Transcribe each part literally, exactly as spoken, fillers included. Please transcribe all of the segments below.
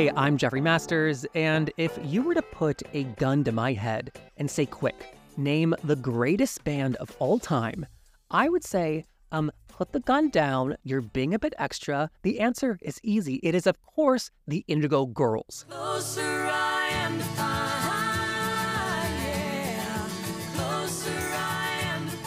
Hey, I'm Jeffrey Masters, and if you were to put a gun to my head and say, quick, name the greatest band of all time, I would say, um, put the gun down, you're being a bit extra. The answer is easy. It is, of course, the Indigo Girls. Closer I am to find, yeah. Closer I am to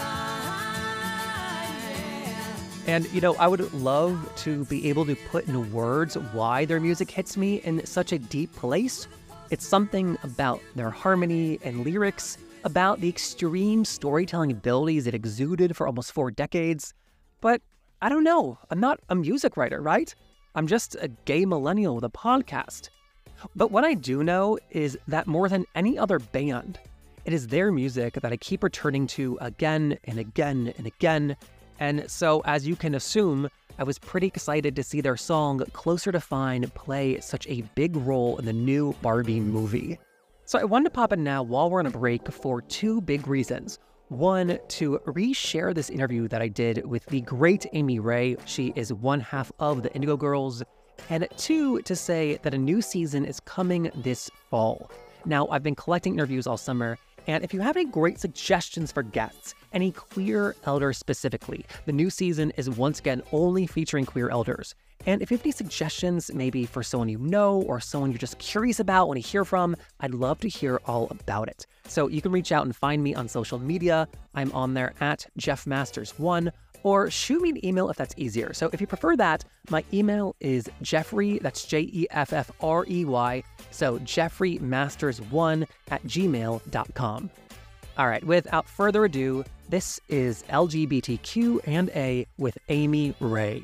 find, yeah. And, you know, I would love to be able to put into words why their music hits me in such a deep place. It's something about their harmony and lyrics, about the extreme storytelling abilities it exuded for almost four decades. But I don't know, I'm not a music writer, right? I'm just a gay millennial with a podcast. But what I do know is that more than any other band, it is their music that I keep returning to again and again and again. And so, as you can assume, I was pretty excited to see their song Closer to Fine play such a big role in the new Barbie movie. So I wanted to pop in now while we're on a break for two big reasons. One, to re-share this interview that I did with the great Amy Ray. She is one half of the Indigo Girls. And two, to say that a new season is coming this fall. Now, I've been collecting interviews all summer, and if you have any great suggestions for guests, any queer elders specifically, the new season is once again only featuring queer elders. And if you have any suggestions, maybe for someone you know or someone you're just curious about, want to hear from, I'd love to hear all about it. So you can reach out and find me on social media. I'm on there at Jeff Masters one, or shoot me an email if that's easier. So if you prefer that, my email is Jeffrey, that's J E F F R E Y, so Jeffrey Masters one at gmail dot com. All right, without further ado, this is L G B T Q and A with Amy Ray.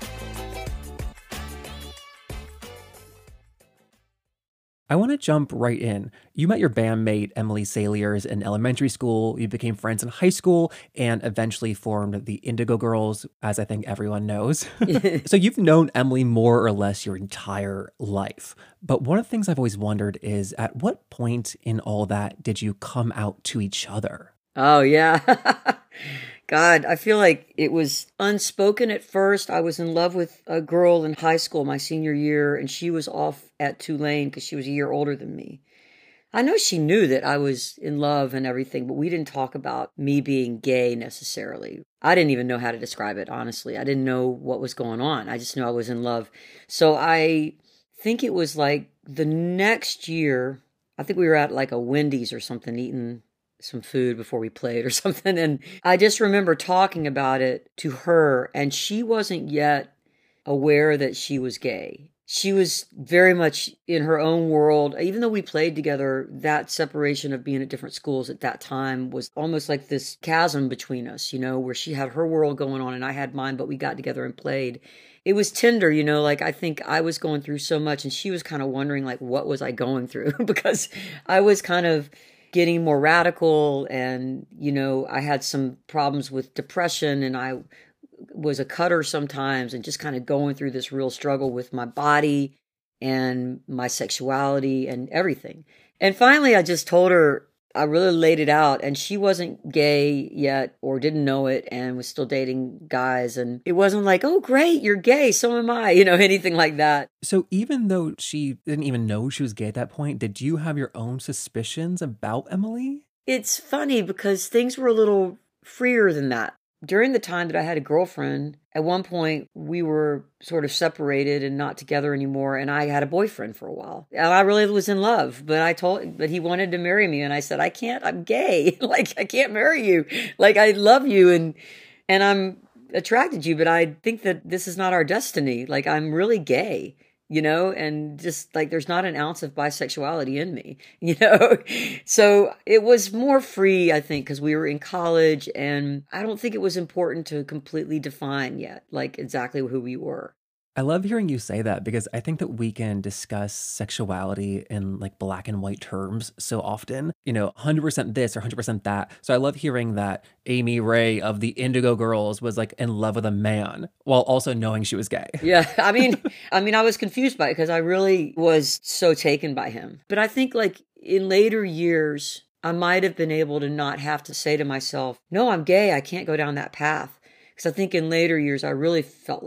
I want to jump right in. You met your bandmate, Emily Saliers, in elementary school. You became friends in high school and eventually formed the Indigo Girls, as I think everyone knows. So you've known Emily more or less your entire life. But one of the things I've always wondered is, at what point in all that did you come out to each other? Oh, yeah. God, I feel like it was unspoken at first. I was in love with a girl in high school my senior year, and she was off at Tulane because she was a year older than me. I know she knew that I was in love and everything, but we didn't talk about me being gay necessarily. I didn't even know how to describe it, honestly. I didn't know what was going on. I just knew I was in love. So I think it was like the next year, I think we were at like a Wendy's or something eating some food before we played or something. And I just remember talking about it to her, and she wasn't yet aware that she was gay. She was very much in her own world. Even though we played together, that separation of being at different schools at that time was almost like this chasm between us, you know, where she had her world going on and I had mine, but we got together and played. It was tender, you know, like I think I was going through so much and she was kind of wondering like, what was I going through? Because I was kind of getting more radical, and, you know, I had some problems with depression, and I was a cutter sometimes, and just kind of going through this real struggle with my body and my sexuality and everything. And finally, I just told her, I really laid it out, and she wasn't gay yet or didn't know it and was still dating guys. And it wasn't like, oh, great, you're gay, so am I, you know, anything like that. So even though she didn't even know she was gay at that point, did you have your own suspicions about Emily? It's funny because things were a little freer than that. During the time that I had a girlfriend, at one point we were sort of separated and not together anymore, and I had a boyfriend for a while. And I really was in love, but I told, but he wanted to marry me, and I said, I can't, I'm gay. Like, I can't marry you. Like, I love you, and and I'm attracted to you, but I think that this is not our destiny. Like, I'm really gay. You know, and just like there's not an ounce of bisexuality in me, you know. So it was more free, I think, because we were in college, and I don't think it was important to completely define yet, like exactly who we were. I love hearing you say that, because I think that we can discuss sexuality in like black and white terms so often, you know, one hundred percent this or one hundred percent that. So I love hearing that Amy Ray of the Indigo Girls was like in love with a man while also knowing she was gay. Yeah. I mean, I mean, I was confused by it because I really was so taken by him. But I think like in later years, I might have been able to not have to say to myself, no, I'm gay, I can't go down that path. Because I think in later years, I really felt like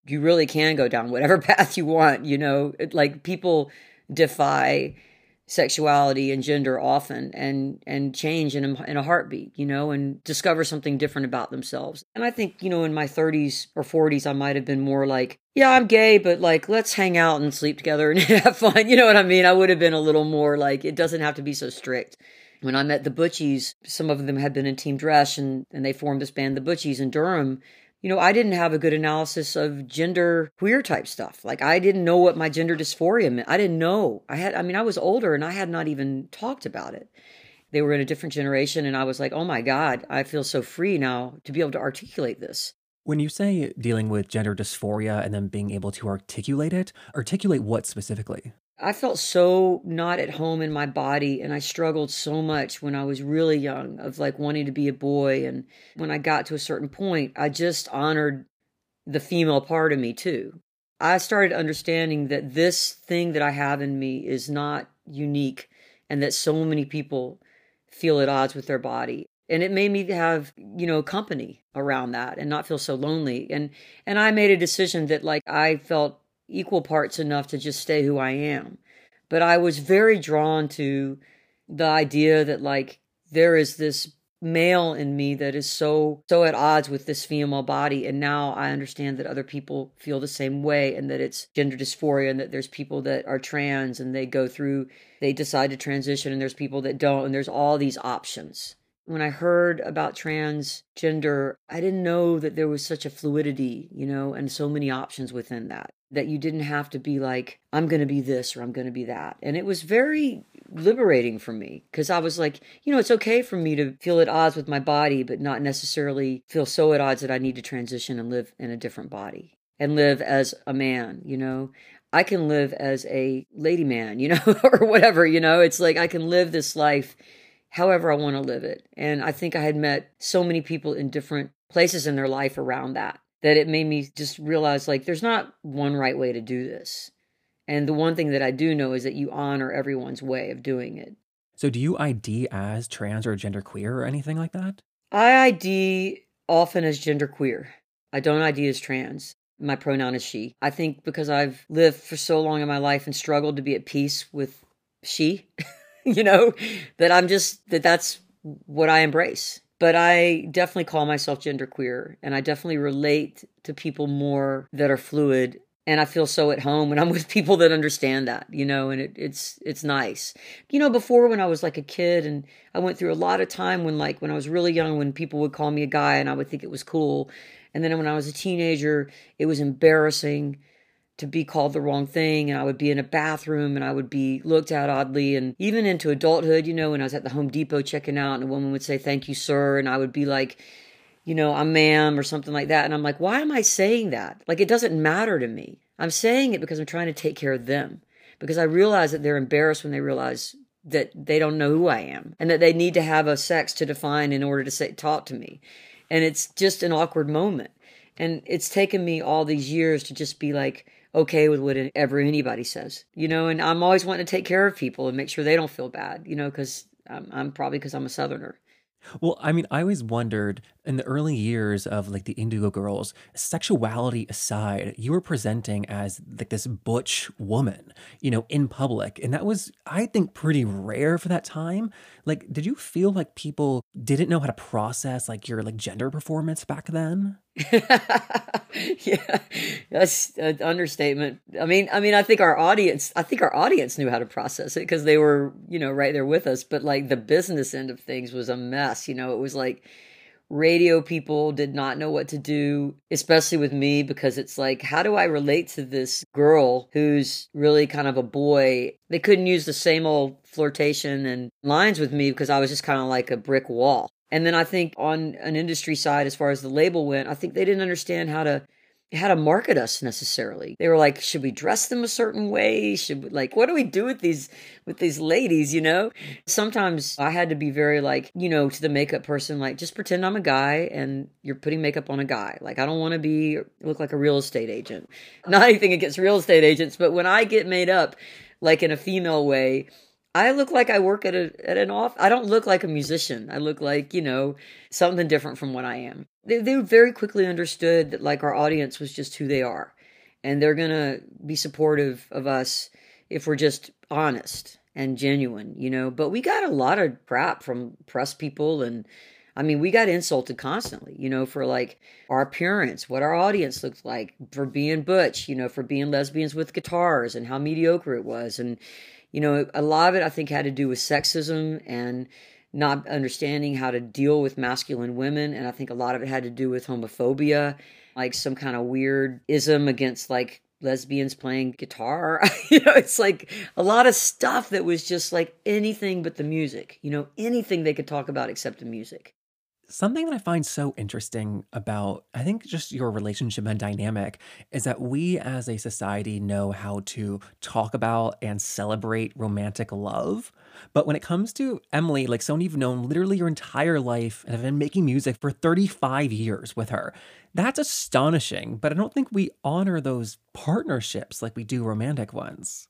you really can go down whatever path you want, you know? It, like, people defy sexuality and gender often and and change in a, in a heartbeat, you know, and discover something different about themselves. And I think, you know, in my thirties or forties, I might have been more like, yeah, I'm gay, but like, let's hang out and sleep together and have fun. You know what I mean? I would have been a little more like, it doesn't have to be so strict. When I met the Butchies, some of them had been in Team Dresch, and, and they formed this band, the Butchies, in Durham. You know, I didn't have a good analysis of gender queer type stuff. Like, I didn't know what my gender dysphoria meant. I didn't know. I had, I mean, I was older and I had not even talked about it. They were in a different generation, and I was like, oh my God, I feel so free now to be able to articulate this. When you say dealing with gender dysphoria and then being able to articulate it, articulate what specifically? I felt so not at home in my body, and I struggled so much when I was really young of like wanting to be a boy. And when I got to a certain point, I just honored the female part of me too. I started understanding that this thing that I have in me is not unique, and that so many people feel at odds with their body. And it made me have, you know, company around that and not feel so lonely. And and I made a decision that like I felt equal parts enough to just stay who I am. But I was very drawn to the idea that like there is this male in me that is so, so at odds with this female body. And now I understand that other people feel the same way, and that it's gender dysphoria, and that there's people that are trans and they go through, they decide to transition, and there's people that don't, and there's all these options. When I heard about transgender, I didn't know that there was such a fluidity, you know, and so many options within that, that you didn't have to be like, I'm going to be this or I'm going to be that. And it was very liberating for me, because I was like, you know, it's okay for me to feel at odds with my body, but not necessarily feel so at odds that I need to transition and live in a different body and live as a man, you know. I can live as a lady man, you know, or whatever, you know. It's like I can live this life however I want to live it. And I think I had met so many people in different places in their life around that, that it made me just realize like there's not one right way to do this. And the one thing that I do know is that you honor everyone's way of doing it. So do you I D as trans or genderqueer or anything like that? I I D often as genderqueer. I don't I D as trans. My pronoun is she. I think because I've lived for so long in my life and struggled to be at peace with she, you know, that I'm just, that that's what I embrace. But I definitely call myself genderqueer, and I definitely relate to people more that are fluid. And I feel so at home when I'm with people that understand that, you know, and it, it's it's nice. You know, before when I was like a kid, and I went through a lot of time when like when I was really young, when people would call me a guy and I would think it was cool. And then when I was a teenager, it was embarrassing to be called the wrong thing, and I would be in a bathroom and I would be looked at oddly. And even into adulthood, you know, when I was at the Home Depot checking out and a woman would say, "Thank you, sir," and I would be like, you know, "I'm ma'am," or something like that. And I'm like, why am I saying that? Like, it doesn't matter to me. I'm saying it because I'm trying to take care of them, because I realize that they're embarrassed when they realize that they don't know who I am, and that they need to have a sex to define in order to say, talk to me. And it's just an awkward moment. And it's taken me all these years to just be like, okay with whatever anybody says, you know, and I'm always wanting to take care of people and make sure they don't feel bad, you know, because I'm, I'm probably because I'm a Southerner. Well, I mean, I always wondered in the early years of like the Indigo Girls, sexuality aside, you were presenting as like this butch woman, you know, in public. And that was, I think, pretty rare for that time. Like, did you feel like people didn't know how to process like your like gender performance back then? Yeah, that's an understatement. I mean, I mean, I think our audience, I think our audience knew how to process it because they were, you know, right there with us. But like the business end of things was a mess. You know, it was like radio people did not know what to do, especially with me, because it's like, how do I relate to this girl who's really kind of a boy? They couldn't use the same old flirtation and lines with me because I was just kind of like a brick wall. And then I think on an industry side, as far as the label went, I think they didn't understand how to how to market us necessarily. They were like, should we dress them a certain way? Should we, like, what do we do with these with these ladies, you know? Sometimes I had to be very like, you know, to the makeup person, like, just pretend I'm a guy and you're putting makeup on a guy. Like, I don't want to be look like a real estate agent. Not anything against real estate agents, but when I get made up like in a female way, I look like I work at a at an off. I don't look like a musician. I look like, you know, something different from what I am. They they very quickly understood that like our audience was just who they are, and they're gonna be supportive of us if we're just honest and genuine, you know. But we got a lot of crap from press people, and I mean, we got insulted constantly, you know, for like our appearance, what our audience looked like, for being butch, you know, for being lesbians with guitars, and how mediocre it was. And you know, a lot of it I think had to do with sexism and not understanding how to deal with masculine women. And I think a lot of it had to do with homophobia, like some kind of weird ism against like lesbians playing guitar. You know, it's like a lot of stuff that was just like anything but the music, you know, anything they could talk about except the music. Something that I find so interesting about, I think, just your relationship and dynamic is that we as a society know how to talk about and celebrate romantic love. But when it comes to Emily, like someone you've known literally your entire life and have been making music for thirty-five years with her, that's astonishing. But I don't think we honor those partnerships like we do romantic ones.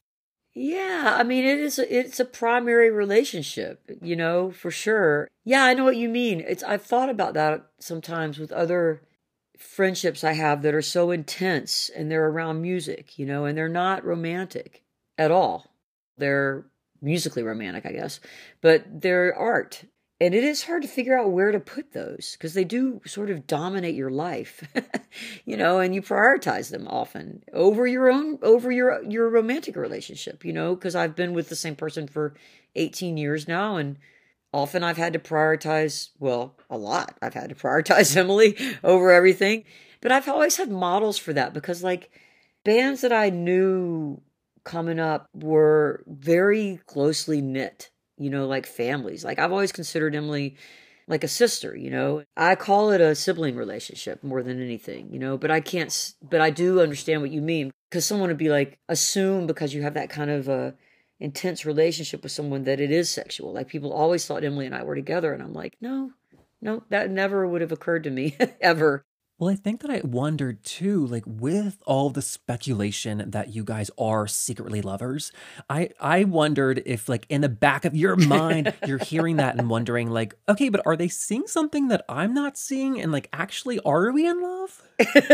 Yeah, I mean, it is, it's a primary relationship, you know, for sure. Yeah, I know what you mean. It's, I've thought about that sometimes with other friendships I have that are so intense and they're around music, you know, and they're not romantic at all. They're musically romantic, I guess, but they're art. And it is hard to figure out where to put those because they do sort of dominate your life, you know, and you prioritize them often over your own, over your your romantic relationship, you know, because I've been with the same person for eighteen years now. And often I've had to prioritize, well, a lot. I've had to prioritize Emily over everything. But I've always had models for that because like bands that I knew coming up were very closely knit. You know, like families. Like I've always considered Emily like a sister, you know. I call it a sibling relationship more than anything, you know, but I can't, but I do understand what you mean because someone would be like, assume because you have that kind of a intense relationship with someone that it is sexual. Like people always thought Emily and I were together. And I'm like, no, no, that never would have occurred to me ever. Well, I think that I wondered too, like with all the speculation that you guys are secretly lovers, I I wondered if like in the back of your mind, you're hearing that and wondering like, okay, but are they seeing something that I'm not seeing? And like, actually, are we in love?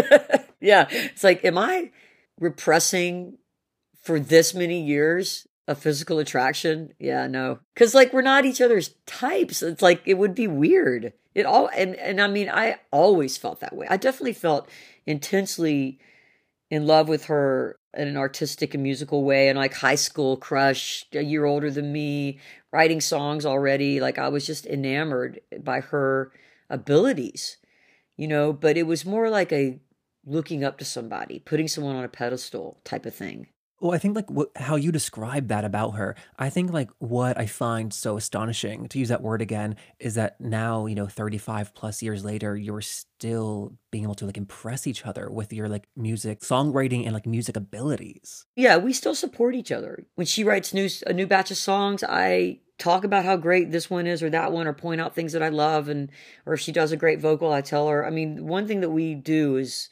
Yeah. It's like, am I repressing for this many years a physical attraction? Yeah, no. Because like we're not each other's types. It's like it would be weird. It all and and I mean I always felt that way. I definitely felt intensely in love with her in an artistic and musical way, and like high school crush, a year older than me, writing songs already. Like I was just enamored by her abilities, you know. But it was more like a looking up to somebody, putting someone on a pedestal type of thing. Well, I think like what, how you describe that about her, I think like what I find so astonishing, to use that word again, is that now, you know, thirty-five plus years later, you're still being able to like impress each other with your like music, songwriting and like music abilities. Yeah, we still support each other. When she writes new a new batch of songs, I talk about how great this one is or that one, or point out things that I love. And or if she does a great vocal, I tell her. I mean, one thing that we do is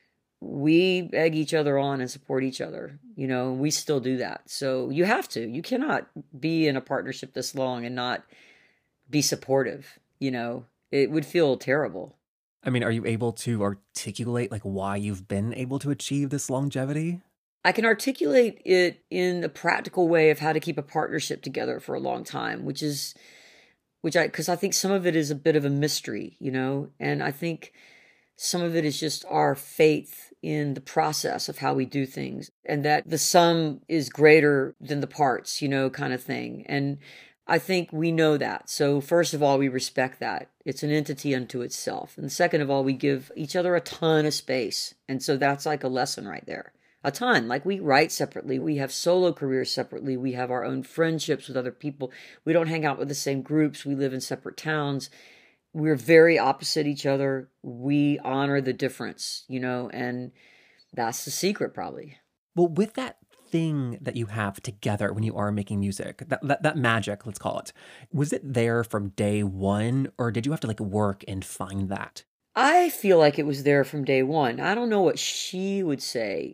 we egg each other on and support each other, you know, and we still do that. So you have to, you cannot be in a partnership this long and not be supportive, you know, it would feel terrible. I mean, are you able to articulate like why you've been able to achieve this longevity? I can articulate it in a practical way of how to keep a partnership together for a long time, which is, which I, because I think some of it is a bit of a mystery, you know, and I think some of it is just our faith in the process of how we do things, and that the sum is greater than the parts, you know, kind of thing. And I think we know that. So first of all, we respect that. It's an entity unto itself. And second of all, we give each other a ton of space. And so that's like a lesson right there. A ton. Like we write separately. We have solo careers separately. We have our own friendships with other people. We don't hang out with the same groups. We live in separate towns. We're very opposite each other. We honor the difference, you know, and that's the secret probably. Well, with that thing that you have together when you are making music, that, that, that magic, let's call it, was it there from day one, or did you have to like work and find that? I feel like it was there from day one. I don't know what she would say.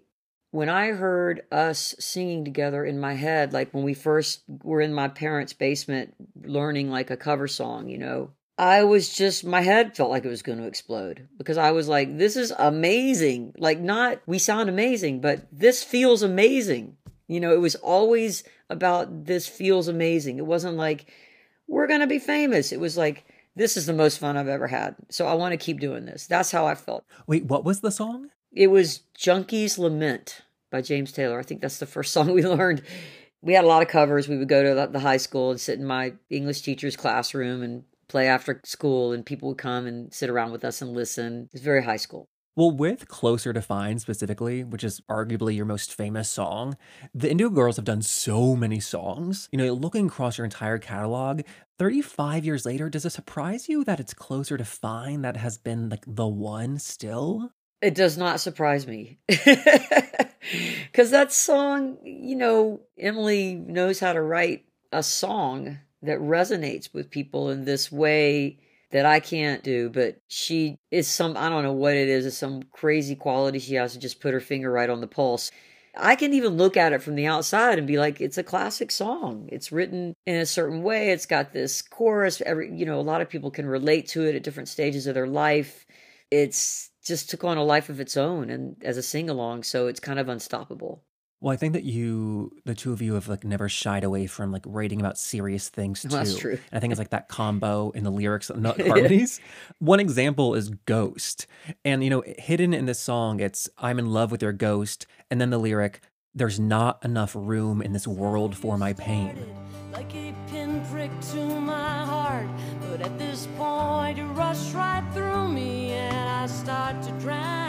When I heard us singing together in my head, like when we first were in my parents' basement learning like a cover song, you know, I was just, my head felt like it was going to explode because I was like, this is amazing. Like, not, we sound amazing, but this feels amazing. You know, it was always about this feels amazing. It wasn't like, we're going to be famous. It was like, this is the most fun I've ever had. So I want to keep doing this. That's how I felt. Wait, what was the song? It was Junkie's Lament by James Taylor. I think that's the first song we learned. We had a lot of covers. We would go to the, the high school and sit in my English teacher's classroom and play after school, and people would come and sit around with us and listen. It's very high school. Well, with Closer to Fine specifically, which is arguably your most famous song, the Indigo Girls have done so many songs. You know, looking across your entire catalog, thirty-five years later, does it surprise you that it's Closer to Fine that has been like the one still? It does not surprise me. Because that song, you know, Emily knows how to write a song that resonates with people in this way that I can't do, but she is some, I don't know what it is, it's some crazy quality she has to just put her finger right on the pulse. I can even look at it from the outside and be like, it's a classic song. It's written in a certain way. It's got this chorus. Every, you know, a lot of people can relate to it at different stages of their life. It's just took on a life of its own and as a sing-along, so it's kind of unstoppable. Well, I think that you, the two of you, have like never shied away from like writing about serious things too. Well, that's true. And I think it's like that combo in the lyrics, not harmonies. One example is Ghost, and you know, hidden in this song, it's "I'm in love with your ghost," and then the lyric, "There's not enough room in this world for my pain." Like a pinprick to my heart, but at this point it rushed right through me and I start to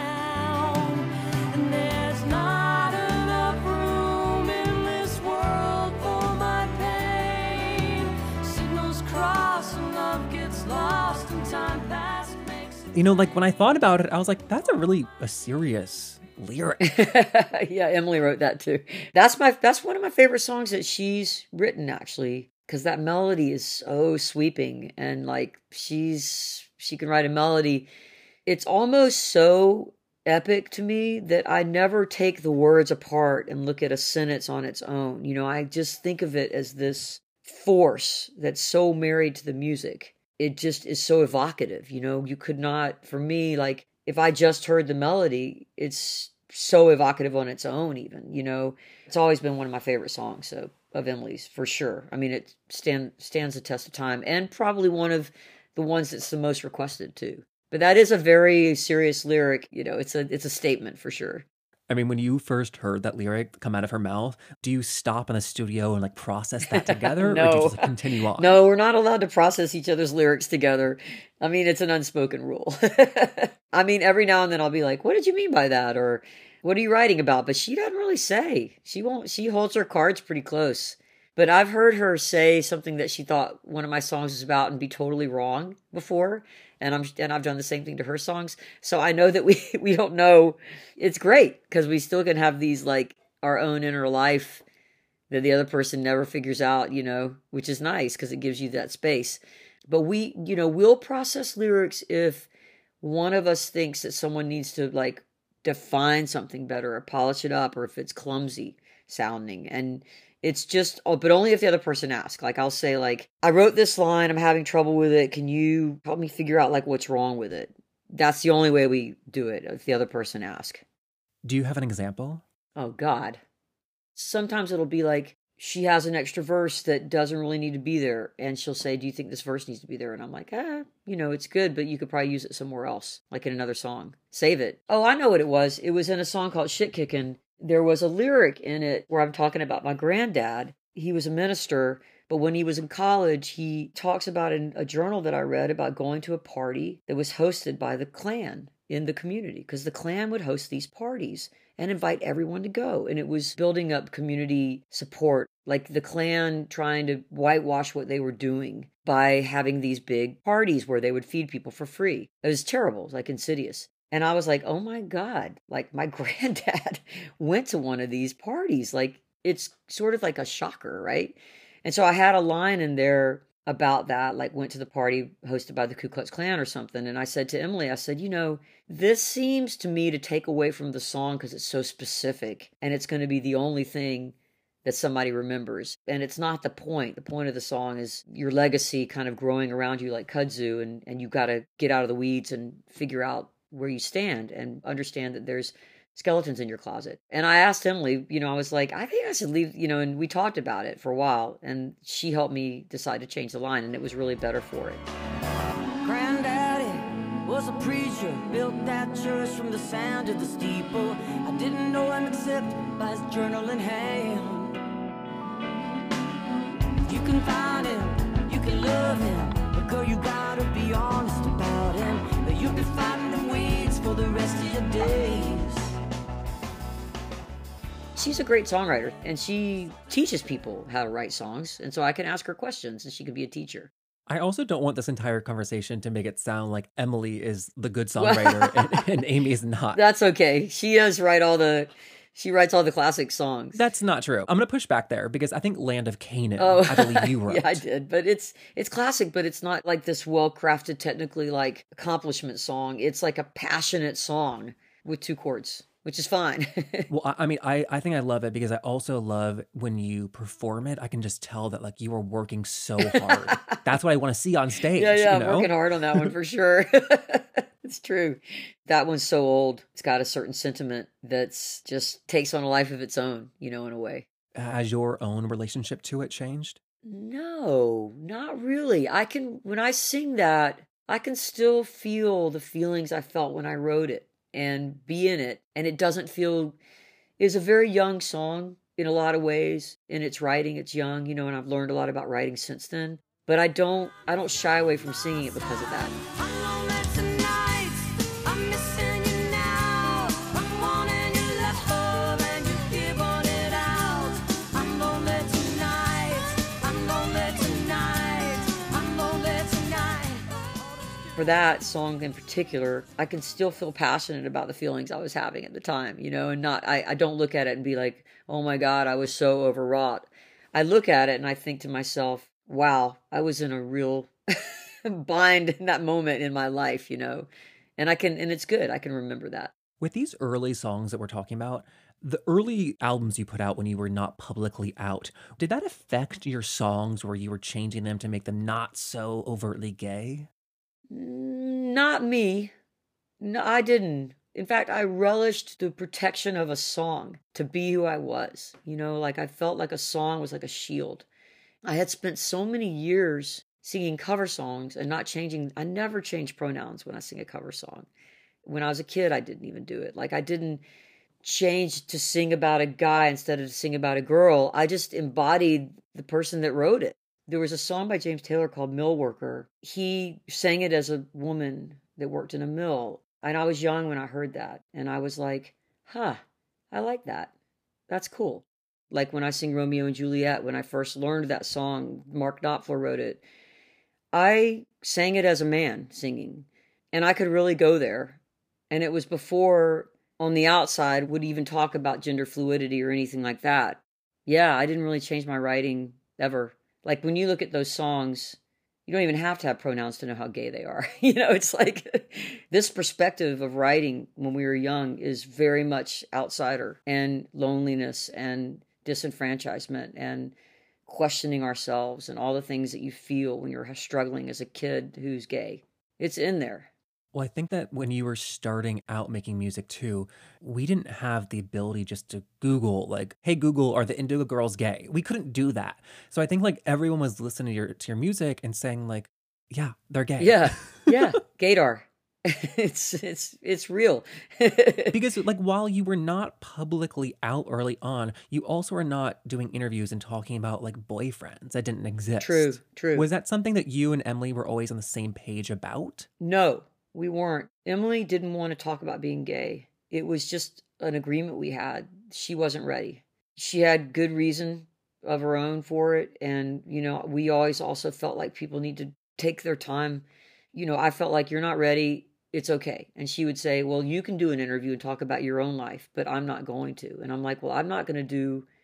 drown. And there's not enough room in this world for my pain. Signals cross and love gets lost and time past makes it. You know, like when I thought about it, I was like, that's a really a serious lyric. Yeah, Emily wrote that too. That's my that's one of my favorite songs that she's written, actually, because that melody is so sweeping, and like she's she can write a melody. It's almost so epic to me that I never take the words apart and look at a sentence on its own. You know, I just think of it as this force that's so married to the music. It just is so evocative. You know, you could not, for me, like, if I just heard the melody, it's so evocative on its own, even, you know. It's always been one of my favorite songs, so, of Emily's, for sure. I mean, it stand, stands the test of time, and probably one of the ones that's the most requested, too. But that is a very serious lyric, you know, it's a it's a statement, for sure. I mean, when you first heard that lyric come out of her mouth, do you stop in the studio and like process that together? No. Or do you just like, continue on? No, we're not allowed to process each other's lyrics together. I mean, it's an unspoken rule. I mean, every now and then I'll be like, what did you mean by that? Or what are you writing about? But she doesn't really say. She won't, she holds her cards pretty close. But I've heard her say something that she thought one of my songs was about and be totally wrong before. And I'm and I've done the same thing to her songs. So I know that we, we don't know. It's great because we still can have these like our own inner life that the other person never figures out, you know, which is nice because it gives you that space. But we, you know, we'll process lyrics if one of us thinks that someone needs to like define something better or polish it up, or if it's clumsy sounding. And it's just, oh, but only if the other person asks. Like, I'll say, like, I wrote this line, I'm having trouble with it. Can you help me figure out, like, what's wrong with it? That's the only way we do it, if the other person asks. Do you have an example? Oh, God. Sometimes it'll be like, she has an extra verse that doesn't really need to be there. And she'll say, do you think this verse needs to be there? And I'm like, ah, you know, it's good, but you could probably use it somewhere else, like in another song. Save it. Oh, I know what it was. It was in a song called Shit Kickin'. There was a lyric in it where I'm talking about my granddad. He was a minister, but when he was in college, he talks about in a journal that I read about going to a party that was hosted by the Klan in the community, because the Klan would host these parties and invite everyone to go. And it was building up community support, like the Klan trying to whitewash what they were doing by having these big parties where they would feed people for free. It was terrible, it was like insidious. And I was like, oh my God, like my granddad went to one of these parties. Like, it's sort of like a shocker, right? And so I had a line in there about that, like went to the party hosted by the Ku Klux Klan or something. And I said to Emily, I said, you know, this seems to me to take away from the song because it's so specific and it's going to be the only thing that somebody remembers. And it's not the point. The point of the song is your legacy kind of growing around you like kudzu, and, and you got to get out of the weeds and figure out where you stand and understand that there's skeletons in your closet. And I asked Emily, you know, I was like, I think I should leave, you know, and we talked about it for a while, and she helped me decide to change the line, and it was really better for it. Granddaddy was a preacher, built that church from the sound of the steeple. I didn't know him except by his journal in hand. You can find him, you can love him, but girl, you gotta be honest about him, or you'll be fighting the weeds for the rest of your days. She's a great songwriter, and she teaches people how to write songs, and so I can ask her questions, and she can be a teacher. I also don't want this entire conversation to make it sound like Emily is the good songwriter and, and Amy is not. That's okay. She does write all the, she writes all the classic songs. That's not true. I'm going to push back there because I think Land of Canaan, Oh. I believe you wrote. Yeah, I did, but it's it's classic, but it's not like this well-crafted, technically like accomplishment song. It's like a passionate song with two chords, which is fine. Well, I I mean, I, I think I love it because I also love when you perform it. I can just tell that like you are working so hard. That's what I want to see on stage. Yeah, yeah, you know? I'm working hard on that one for sure. It's true. That one's so old. It's got a certain sentiment that's just takes on a life of its own, you know, in a way. Has your own relationship to it changed? No, not really. I can, when I sing that, I can still feel the feelings I felt when I wrote it and be in it. And it doesn't feel, it's a very young song in a lot of ways. In its writing, it's young, you know, and I've learned a lot about writing since then. But I don't, I don't shy away from singing it because of that. I'm lonely tonight, I'm missing you now. I'm wanting your love and you're giving it out. I'm lonely tonight, I'm lonely tonight, I'm lonely tonight. For that song in particular, I can still feel passionate about the feelings I was having at the time, you know, and not, I, I don't look at it and be like, oh my God, I was so overwrought. I look at it and I think to myself, wow, I was in a real bind in that moment in my life, you know, and I can, and it's good. I can remember that. With these early songs that we're talking about, the early albums you put out when you were not publicly out, did that affect your songs where you were changing them to make them not so overtly gay? Not me. No, I didn't. In fact, I relished the protection of a song to be who I was. You know, like I felt like a song was like a shield. I had spent so many years singing cover songs and not changing. I never changed pronouns when I sing a cover song. When I was a kid, I didn't even do it. Like I didn't change to sing about a guy instead of to sing about a girl. I just embodied the person that wrote it. There was a song by James Taylor called Mill Worker. He sang it as a woman that worked in a mill. And I was young when I heard that. And I was like, huh, I like that. That's cool. Like when I sing Romeo and Juliet, when I first learned that song, Mark Knopfler wrote it. I sang it as a man singing, and I could really go there. And it was before on the outside would even talk about gender fluidity or anything like that. Yeah, I didn't really change my writing ever. Like when you look at those songs, you don't even have to have pronouns to know how gay they are. You know, it's like this perspective of writing when we were young is very much outsider and loneliness and disenfranchisement and questioning ourselves and all the things that you feel when you're struggling as a kid who's gay. It's in there. Well, I think that when you were starting out making music too, we didn't have the ability just to Google like, hey, Google, are the Indigo Girls gay? We couldn't do that. So I think like everyone was listening to your, to your music and saying like, yeah, they're gay. Yeah, yeah, gaydar. It's it's it's real. Because like while you were not publicly out early on, you also were not doing interviews and talking about like boyfriends that didn't exist. True, true. Was that something that you and Emily were always on the same page about? No, we weren't. Emily didn't want to talk about being gay. It was just an agreement we had. She wasn't ready. She had good reason of her own for it. And, you know, we always also felt like people need to take their time. You know, I felt like you're not ready. It's okay. And she would say, well, you can do an interview and talk about your own life, but I'm not going to. And I'm like, well, I'm not going to do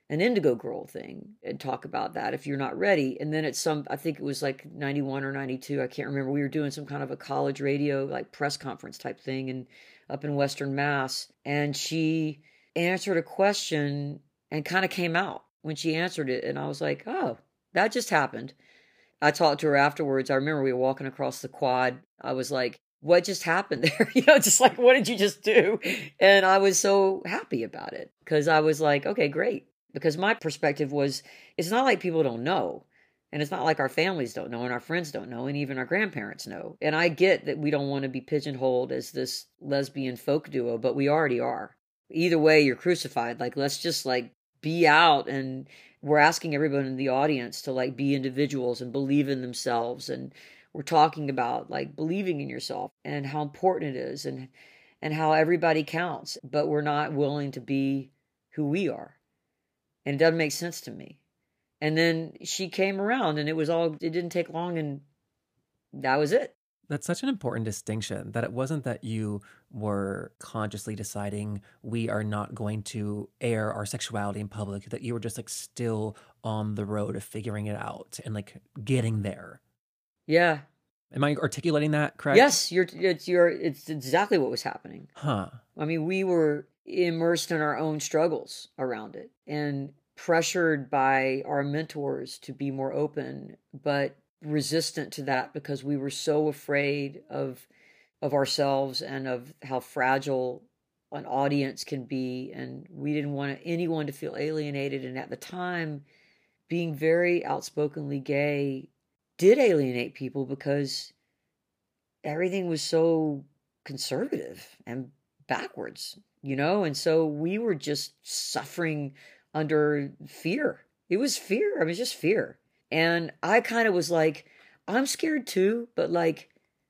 an Indigo Girl thing and talk about that if you're not ready. And then at some, I think it was like ninety-one or ninety-two, I can't remember. We were doing some kind of a college radio, like press conference type thing and up in Western Mass. And she answered a question and kind of came out when she answered it. And I was like, oh, that just happened. I talked to her afterwards. I remember we were walking across the quad. I was like, what just happened there? You know, just like, what did you just do? And I was so happy about it because I was like, okay, great. Because my perspective was, it's not like people don't know. And it's not like our families don't know and our friends don't know and even our grandparents know. And I get that we don't want to be pigeonholed as this lesbian folk duo, but we already are. Either way, you're crucified. Like, let's just like be out. And we're asking everyone in the audience to like be individuals and believe in themselves. And we're talking about like believing in yourself and how important it is and, and how everybody counts. But we're not willing to be who we are. And it doesn't make sense to me. And then she came around and it was all, it didn't take long and that was it. That's such an important distinction, that it wasn't that you were consciously deciding we are not going to air our sexuality in public, that you were just like still on the road of figuring it out and like getting there. Yeah. Am I articulating that correct? Yes, you're, it's, you're, it's exactly what was happening. Huh. I mean, we were immersed in our own struggles around it and pressured by our mentors to be more open, but resistant to that because we were so afraid of of ourselves and of how fragile an audience can be. And we didn't want anyone to feel alienated. And at the time, being very outspokenly gay did alienate people because everything was so conservative and backwards, you know? And so we were just suffering under fear. It was fear. I mean, just fear. And I kind of was like, I'm scared too, but like,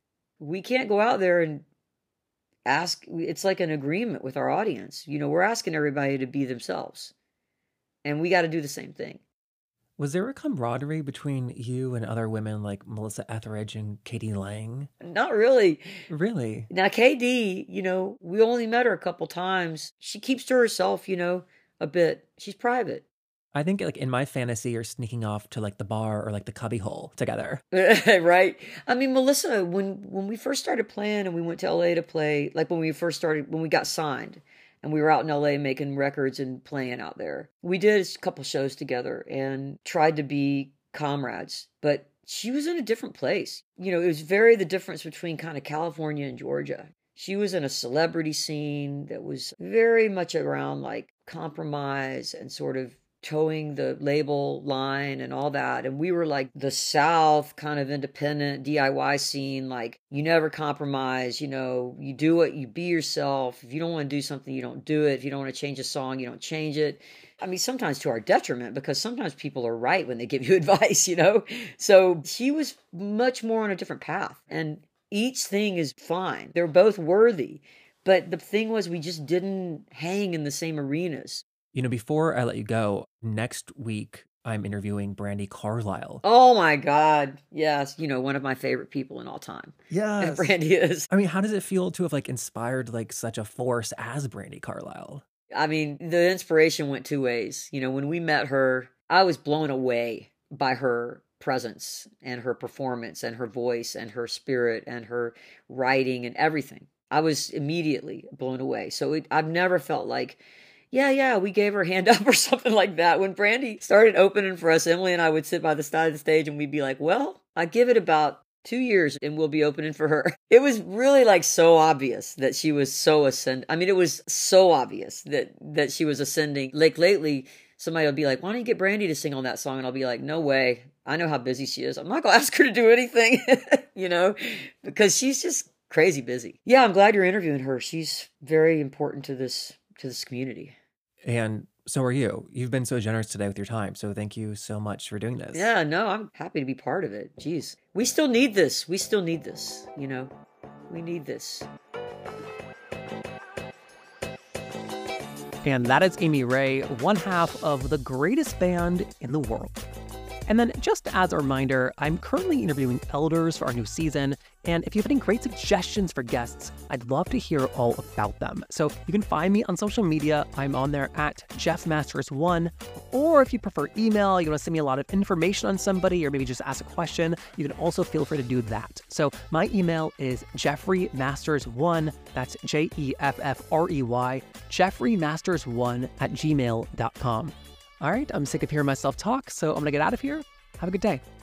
we can't go out there and ask. It's like an agreement with our audience. You know, we're asking everybody to be themselves. And we got to do the same thing. Was there a camaraderie between you and other women like Melissa Etheridge and k d. lang? Not really. Really? Now, K D, you know, we only met her a couple times. She keeps to herself, you know, a bit. She's private. I think like in my fantasy, you're sneaking off to like the bar or like the cubby hole together. Right. I mean, Melissa, when, when we first started playing and we went to L A to play, like when we first started, when we got signed and we were out in L A making records and playing out there, we did a couple shows together and tried to be comrades, but she was in a different place. You know, it was very the difference between kind of California and Georgia. She was in a celebrity scene that was very much around like compromise and sort of towing the label line and all that. And we were like the South kind of independent D I Y scene. Like you never compromise, you know, you do it, you be yourself. If you don't want to do something, you don't do it. If you don't want to change a song, you don't change it. I mean, sometimes to our detriment, because sometimes people are right when they give you advice, you know? So she was much more on a different path and each thing is fine. They're both worthy. But the thing was, we just didn't hang in the same arenas. You know, before I let you go, next week I'm interviewing Brandi Carlile. Oh my God. Yes. You know, one of my favorite people in all time. Yes. Brandi is. I mean, how does it feel to have like inspired like such a force as Brandi Carlile? I mean, the inspiration went two ways. You know, when we met her, I was blown away by her presence and her performance and her voice and her spirit and her writing and everything. I was immediately blown away. So it, I've never felt like, yeah, yeah, we gave her a hand up or something like that. When Brandi started opening for us, Emily and I would sit by the side of the stage and we'd be like, well, I give it about two years and we'll be opening for her. It was really like so obvious that she was so ascend. I mean, it was so obvious that, that she was ascending. Like lately, somebody will be like, why don't you get Brandi to sing on that song? And I'll be like, no way. I know how busy she is. I'm not going to ask her to do anything, you know, because she's just crazy busy. Yeah, I'm glad you're interviewing her. She's very important to this to this community. And so are you. You've been so generous today with your time. So thank you so much for doing this. Yeah, no, I'm happy to be part of it. Jeez. We still need this. We still need this, you know. We need this. And that is Amy Ray, one half of the greatest band in the world. And then just as a reminder, I'm currently interviewing elders for our new season, and if you have any great suggestions for guests, I'd love to hear all about them. So you can find me on social media. I'm on there at Jeff Masters one, or if you prefer email, you want to send me a lot of information on somebody, or maybe just ask a question, you can also feel free to do that. So my email is jeffrey masters one, that's J E F F R E Y, jeffrey masters one at gmail dot com. All right, I'm sick of hearing myself talk, so I'm gonna get out of here. Have a good day.